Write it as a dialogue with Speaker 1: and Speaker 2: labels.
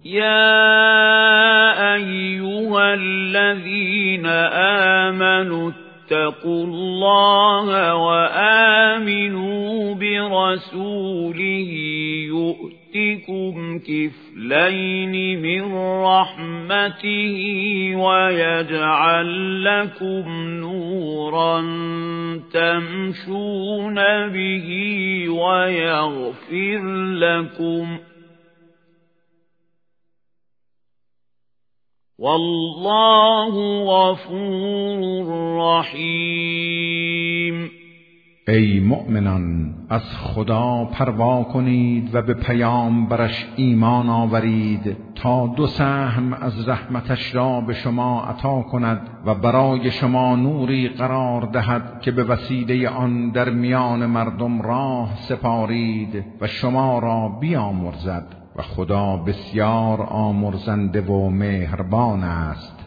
Speaker 1: يا أيها الذين آمنوا اتقوا الله وآمنوا برسوله يؤتكم كفلين من رحمته ويجعل لكم نورا تمشون به ويغفر لكم والله غفور رحیم.
Speaker 2: ای مؤمنان، از خدا پروا کنید و به پیامبرش ایمان آورید تا 2 سهم از رحمتش را به شما عطا کند و برای شما نوری قرار دهد که به وسیله آن در میان مردم راه سپارید و شما را بیامرزد و خدا بسیار آمرزنده و مهربان است.